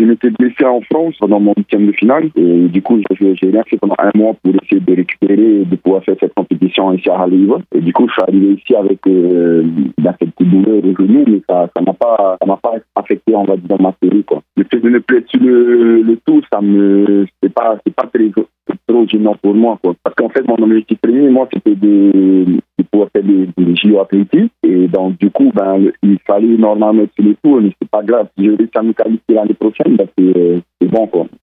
m'étais blessé en France pendant mon 8e de finale. Et du coup, j'ai rien fait pendant un mois pour essayer de récupérer et de pouvoir faire cette compétition ici à Halle. Et du coup, je suis arrivé ici avec cette petite douleur au genou, mais ça m'a pas affecté, on va dire, dans ma série, quoi. Le fait de ne plus être sur le tour, c'est pas très trop gênant pour moi, quoi. Parce qu'en fait, mon objectif premier, moi, c'était de pouvoir faire des JO athlétiques. Et donc, du coup, il fallait normalement être sur les tours, mais c'est pas grave. Si je réussis à me qualifier l'année prochaine, c'est bon, quoi.